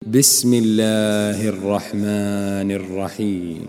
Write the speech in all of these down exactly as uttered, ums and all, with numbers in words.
بسم الله الرحمن الرحيم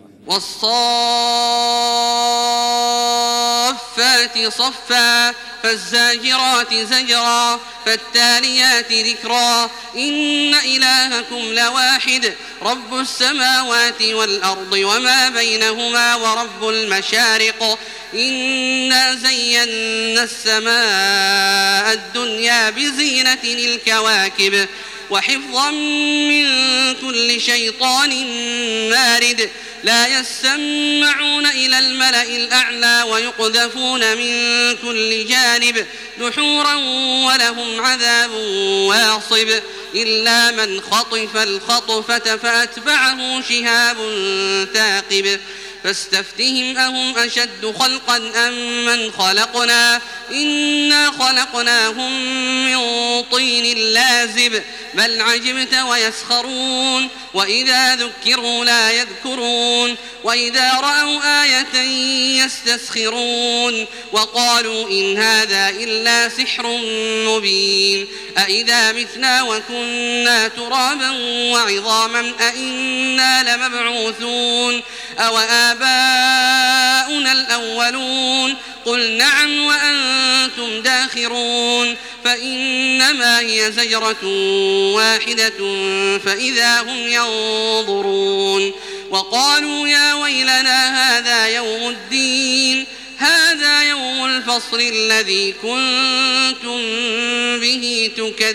والصافات صفا فالزاجرات زجرا فالتاليات ذكرا إن إلهكم لواحد رب السماوات والأرض وما بينهما ورب المشارق إنا زينا السماء الدنيا بزينة الكواكب وحفظا من كل شيطان مارد لا يسمعون إلى الملأ الأعلى ويقذفون من كل جانب دحورا ولهم عذاب واصب إلا من خطف الخطفة فأتبعه شهاب ثاقب فاستفتهم أهم أشد خلقا أم من خلقنا إنا خلقناهم من طين لازب بل عجبت ويسخرون وإذا ذكروا لا يذكرون وإذا رأوا آية يستسخرون وقالوا إن هذا إلا سحر مبين أإذا متنا وكنا ترابا وعظاما أإنا لمبعوثون أو آباؤنا الأولون قل نعم وأنتم داخرون فإنما هي زجرة واحدة فإذا هم ينظرون وقالوا يا ويلنا هذا يوم الدين هذا يوم الفصل الذي كنتم به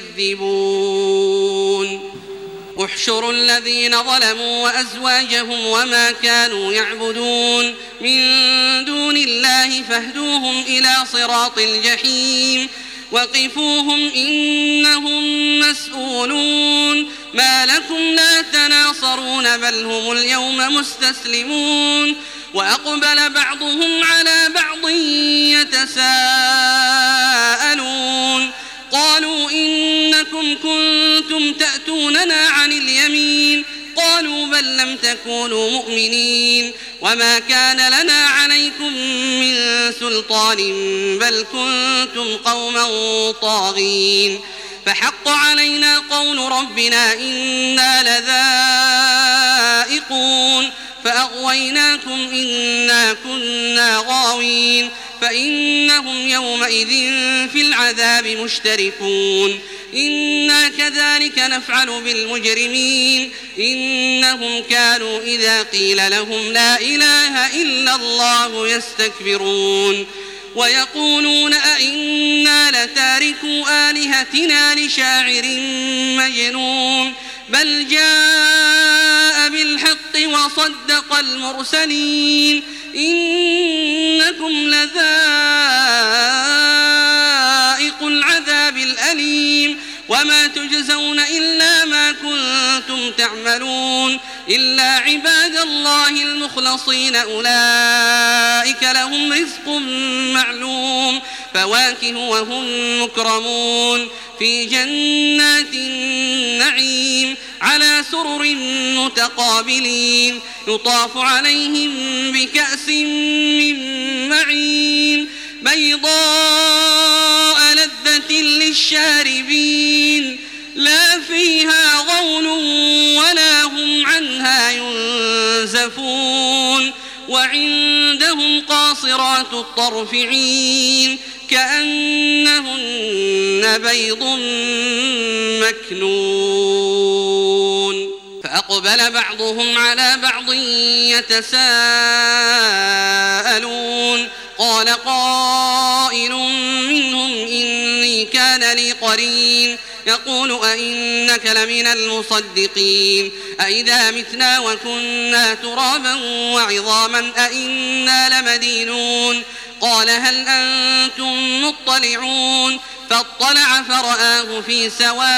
تكذبون احشروا الذين ظلموا وأزواجهم وما كانوا يعبدون من دون الله فاهدوهم إلى صراط الجحيم وقفوهم إنهم مسؤولون ما لكم لا تناصرون بل هم اليوم مستسلمون وأقبل بعضهم على بعض يتساءلون قالوا إنكم كنتم تأتوننا عن اليمين قالوا بل لم تكونوا مؤمنين وما كان لنا عليكم من سلطان بل كنتم قوما طاغين فحق علينا قول ربنا إنا لذائقون فأغويناكم إنا كنا غاوين فإنهم يومئذ في العذاب مشتركون إنا كذلك نفعل بالمجرمين إنهم كانوا إذا قيل لهم لا إله إلا الله يستكبرون ويقولون أئنا لتاركوا آلهتنا لشاعر مجنون بل جاء بالحق وصدق المرسلين إنكم لذائق العذاب الأليم وما تجزون إلا ما كنتم تعملون إلا عباد الله المخلصين أولئك لهم رزق معلوم فواكه وهم مكرمون في جنات النعيم على سرر متقابلين يطاف عليهم بكأس من معين بيضاء لذة للشاربين لا فيها غول ولا هم عنها ينزفون وعندهم قاصرات الطرف عين كأنهن بيض مكنون فأقبل بعضهم على بعض يتساءلون قال قائل منهم إني كان لي قرين يقول أئنك لمن المصدقين أئذا متنا وكنا ترابا وعظاما أئنا لمدينون قال هل أنتم مطلعون فاطلع فرآه في سواء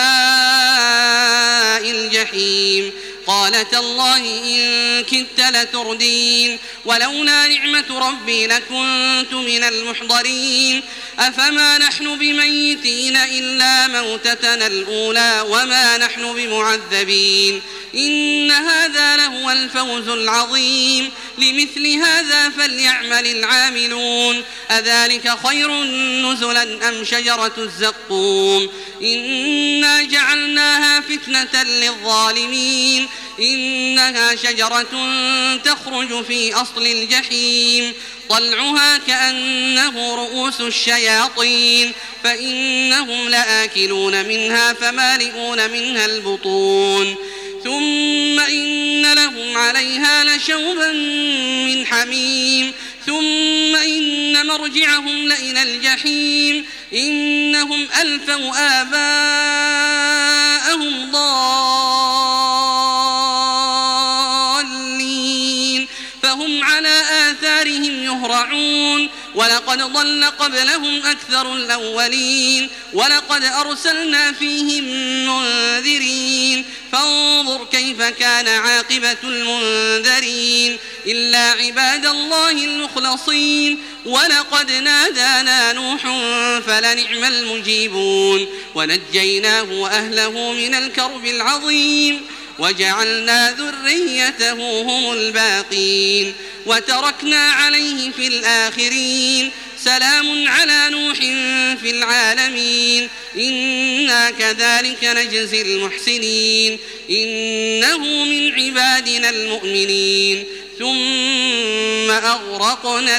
الجحيم قال تالله إن كدت لتردين ولولا نعمة ربي لكنت من المحضرين أفما نحن بميتين إلا موتتنا الأولى وما نحن بمعذبين إن هذا لهو الفوز العظيم لمثل هذا فليعمل العاملون أذلك خير نزلا أم شجرة الزقوم إنا جعلناها فتنة للظالمين إنها شجرة تخرج في أصل الجحيم طلعها كأنه رؤوس الشياطين فإنهم لآكلون منها فمالئون منها البطون ثم إن لهم عليها لشوبا من حميم ثم إن مرجعهم لإلى الجحيم إنهم ألفوا آباءهم ضالين فهم على آثارهم يهرعون ولقد ضل قبلهم أكثر الأولين ولقد أرسلنا فيهم منذرين فانظر كيف كان عاقبة المنذرين إلا عباد الله المخلصين ولقد نادانا نوح فلنعم المجيبون ونجيناه وأهله من الكرب العظيم وجعلنا ذريته هم الباقين وتركنا عليه في الآخرين سلام على نوح في العالمين إنا كذلك نجزي المحسنين إنه من عبادنا المؤمنين ثم أغرقنا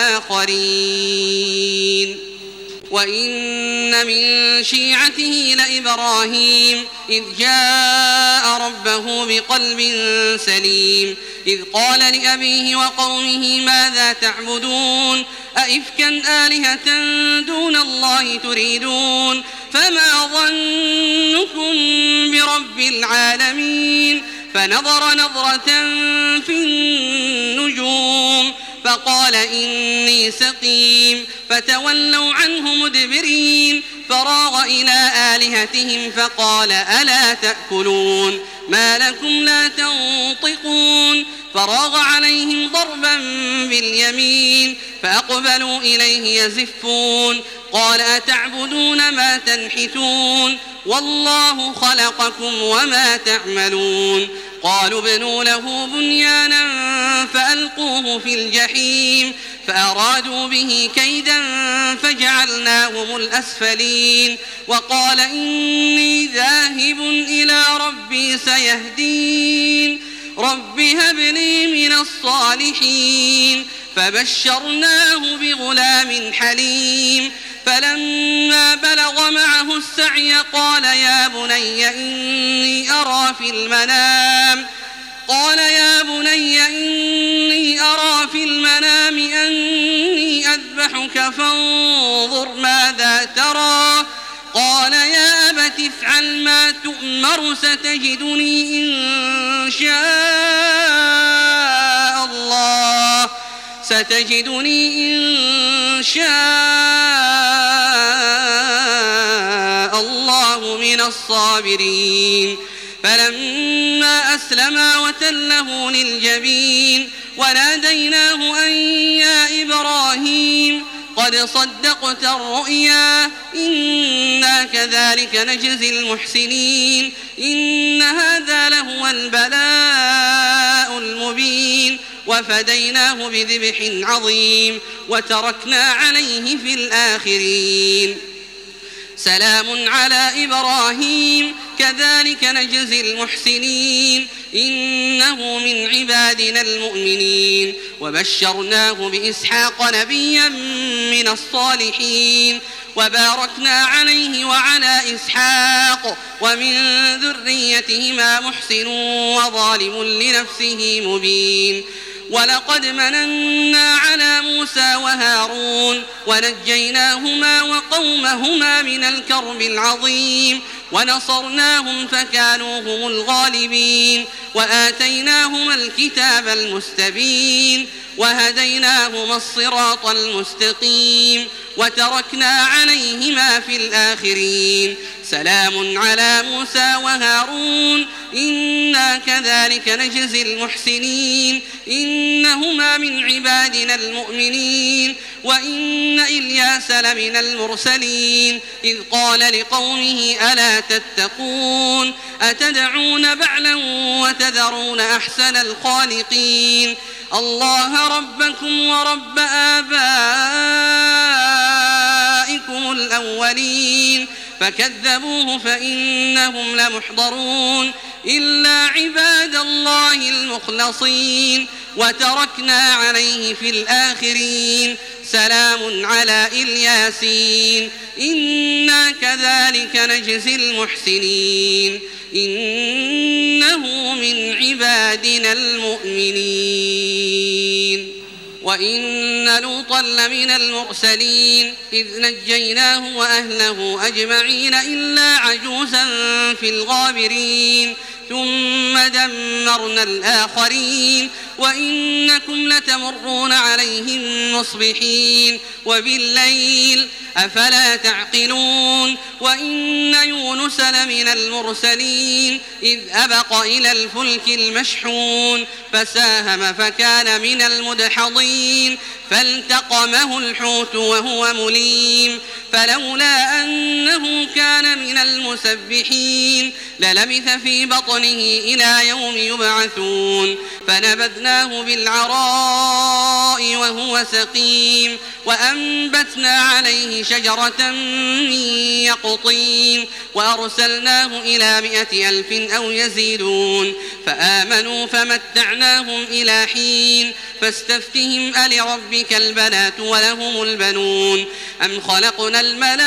الآخرين وإن من شيعته لإبراهيم إذ جاء ربه بقلب سليم إذ قال لأبيه وقومه ماذا تعبدون أئفكا آلهة دون الله تريدون فما ظنكم برب العالمين فنظر نظرة في النجوم فقال إني سقيم فتولوا عنه مدبرين فراغ إلى آلهتهم فقال ألا تأكلون ما لكم لا تنطقون فراغ عليهم ضربا باليمين فأقبلوا إليه يزفون قال أتعبدون ما تنحتون والله خلقكم وما تعملون قالوا ابنوا له بنيانا فألقوه في الجحيم فأرادوا به كيدا فجعلناهم الأسفلين وقال إني ذاهب إلى ربي سيهدين رب هب لي من الصالحين فبشرناه بغلام حليم فلما بلغ معه السعي قال يا بني إني أرى في المنام قال يا بني إني أرى في المنام أني أذبحك فانظر ماذا ترى قال يا أبت افعل ما تؤمر ستجدني إن شاء الله ستجدني إن شاء الله من الصابرين فلما أسلما وتله للجبين وناديناه أن يا إبراهيم قد صدقت الرؤيا إنا كذلك نجزي المحسنين إن هذا لهو البلاء المبين وفديناه بذبح عظيم وتركنا عليه في الآخرين سلام على إبراهيم كذلك نجزي المحسنين إنه من عبادنا المؤمنين وبشرناه بإسحاق نبيا من الصالحين وباركنا عليه وعلى إسحاق ومن ذريتهما محسن وظالم لنفسه مبين ولقد مننا على موسى وهارون ونجيناهما وقومهما من الكرب العظيم ونصرناهم فكانوا هم الغالبين وآتيناهما الكتاب المستبين وهديناهما الصراط المستقيم وتركنا عليهما في الآخرين سلام على موسى وهارون إنا كذلك نجزي المحسنين إنهما من عبادنا المؤمنين وإن إلياس لمن المرسلين إذ قال لقومه ألا تتقون أتدعون بعلا وتذرون أحسن الخالقين الله ربكم ورب آبائكم الأولين فكذبوه فإنهم لمحضرون إلا عباد الله المخلصين وتركنا عليه في الآخرين سلام على الياسين إنا كذلك نجزي المحسنين إنه من عبادنا المؤمنين وإن لوطا لمن المرسلين إذ نجيناه وأهله أجمعين إلا عجوزا في الغابرين ثم دمرنا الآخرين وإنكم لتمرون عليهم مصبحين وبالليل أفلا تعقلون وإن يونس لمن المرسلين إذ أبق إلى الفلك المشحون فساهم فكان من المدحضين فالتقمه الحوت وهو مليم فلولا أنه كان من المسبحين للبث في بطنه إلى يوم يبعثون فنبذناه بالعراء وهو سقيم وأنبتنا عليه شجرة من يقطين وأرسلناه إلى مائة ألف أو يزيدون فآمنوا فمتعناهم إلى حين فاستفتهم ألربك البنات ولهم البنون أم خلقنا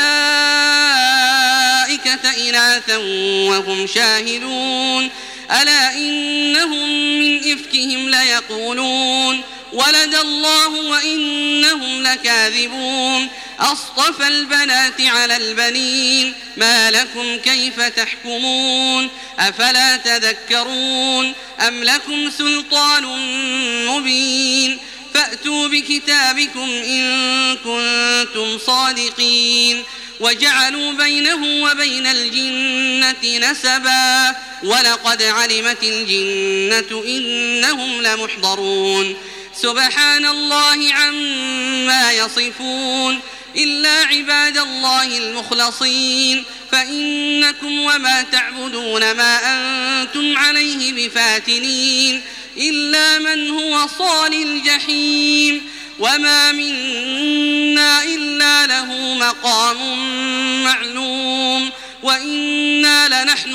الملائكة إناثا وهم شاهدون ألا إنهم من إفكهم ليقولون ولد الله وإنهم لكاذبون أصطفى البنات على البنين ما لكم كيف تحكمون أفلا تذكرون أم لكم سلطان مبين فأتوا بكتابكم إن كنتم صادقين وجعلوا بينه وبين الجنة نسبا ولقد علمت الجنة إنهم لمحضرون سبحان الله عما يصفون إلا عباد الله المخلصين فإنكم وما تعبدون ما أنتم عليه بفاتنين إلا من هو صال الجحيم وما منا إلا له مقام معلوم وإنا لنحن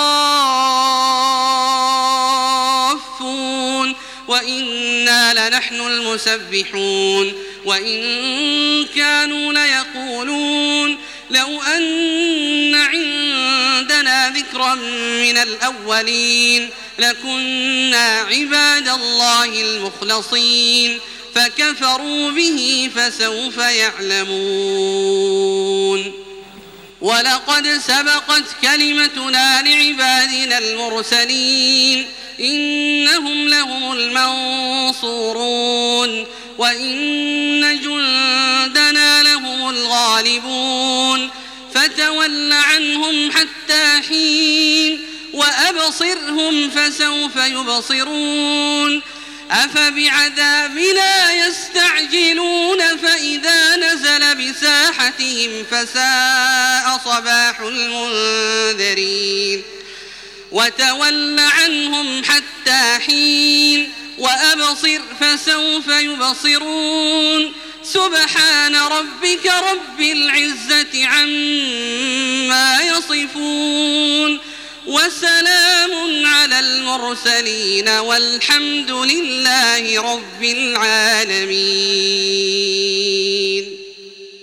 الصافون وإنا لنحن المسبحون وإن كانوا ليقولون لو أن عندنا ذكرا من الأولين لكنا عباد الله المخلصين فكفروا به فسوف يعلمون ولقد سبقت كلمتنا لعبادنا المرسلين إنهم لهم المنصورون وإن جندنا لهم الغالبون فتول عنهم حتى حين وأبصرهم فسوف يبصرون أفبعذابنا يستعجلون فإذا نزل بساحتهم فساء صباح المنذرين وتول عنهم حتى حين وأبصر فسوف يبصرون سبحان ربك رب العزة عما يصفون وسلام على المرسلين والحمد لله رب العالمين.